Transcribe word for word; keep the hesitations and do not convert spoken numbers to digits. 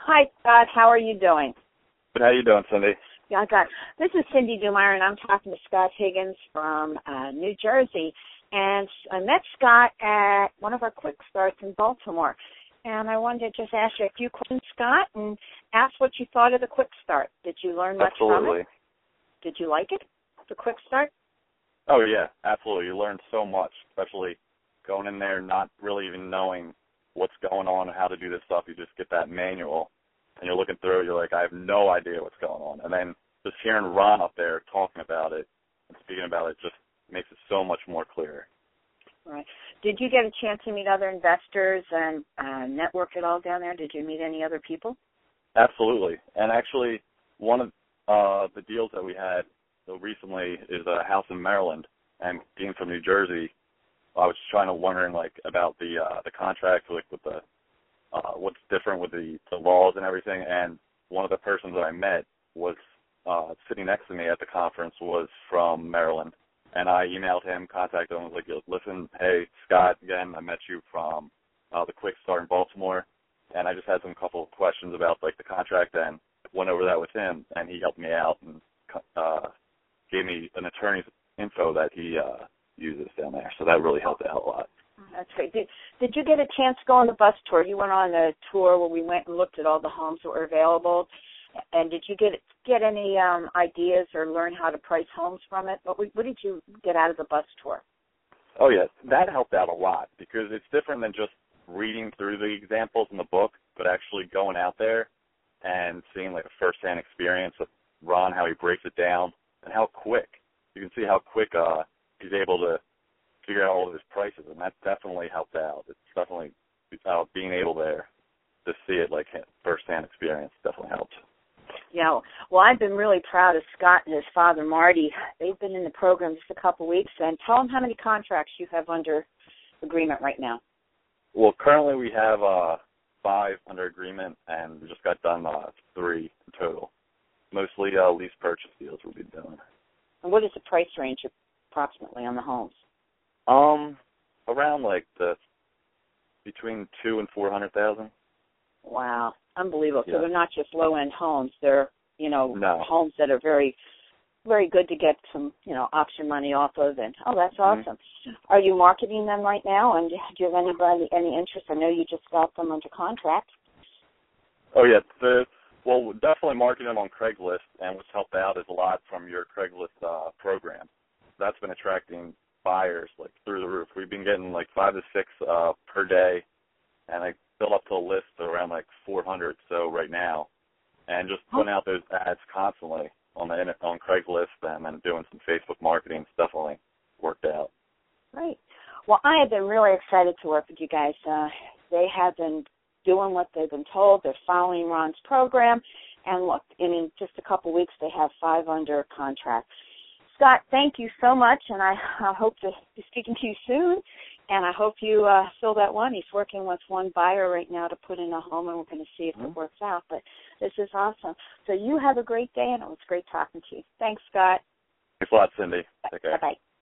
Hi, Scott. How are you doing? Good. How you doing, Cindy? Yeah, I got. This is Cindy Dumire, and I'm talking to Scott Higgins from uh, New Jersey. And I met Scott at one of our quick starts in Baltimore. And I wanted to just ask you a few questions, Scott, and ask what you thought of the quick start. Did you learn much Absolutely. from it? Did you like it, the quick start? Oh, yeah, absolutely. You learn so much, especially going in there not really even knowing what's going on and how to do this stuff. You just get that manual, and you're looking through it. You're like, I have no idea what's going on. And then just hearing Ron up there talking about it and speaking about it just makes it so much more clear. Right. Did you get a chance to meet other investors and uh, network at all down there? Did you meet any other people? Absolutely. And actually, one of uh, the deals that we had recently is a house in Maryland. And being from New Jersey, I was trying to wondering like about the uh, the contract, like with the uh, what's different with the, the laws and everything. And one of the persons that I met was uh, sitting next to me at the conference was from Maryland. And I emailed him, contacted him, was like, listen, hey, Scott, again, I met you from uh, the Quick Start in Baltimore, and I just had some couple of questions about, like, the contract, and went over that with him, and he helped me out and uh, gave me an attorney's info that he uh, uses down there. So that really helped out a lot. That's great. Did, did you get a chance to go on the bus tour? You went on a tour where we went and looked at all the homes that were available. And did you get get any um, ideas or learn how to price homes from it? What, what did you get out of the bus tour? Oh, yes. That helped out a lot because it's different than just reading through the examples in the book, but actually going out there and seeing like a first-hand experience of Ron, how he breaks it down, and how quick. You can see how quick uh, he's able to figure out all of his prices, and that definitely helped out. It's definitely uh, being able there to see it like first-hand experience definitely helped. Yeah, well, I've been really proud of Scott and his father, Marty. They've been in the program just a couple of weeks. And tell them how many contracts you have under agreement right now. Well, currently we have uh, five under agreement, and we just got done uh, three in total. Mostly uh, lease purchase deals we'll be doing. And what is the price range approximately on the homes? Um, around like the between two and four hundred thousand. Wow, unbelievable. Yeah. So they're not just low-end homes. They're, you know, no. homes that are very, very good to get some, you know, option money off of. And, oh, that's awesome. Mm-hmm. Are you marketing them right now? And do you have anybody, any interest? I know you just got them under contract. Oh, yeah. The, well, we're definitely marketing them on Craigslist, and what's helped out is a lot from your Craigslist uh, program. That's been attracting buyers, like, through the roof. We've been getting, like, five to six uh, per day, and I built up to a list of around like four hundred so right now, and just putting out those ads constantly on the on Craigslist and then doing some Facebook marketing definitely worked out. Great. Well, I have been really excited to work with you guys. Uh, they have been doing what they've been told. They're following Ron's program, and look, in just a couple weeks they have five under contract. Scott, thank you so much, and I, I hope to be speaking to you soon. And I hope you uh, fill that one. He's working with one buyer right now to put in a home, and we're going to see if mm-hmm. it works out. But this is awesome. So you have a great day, and it was great talking to you. Thanks, Scott. Thanks a lot, Cindy. Take care. Bye-bye.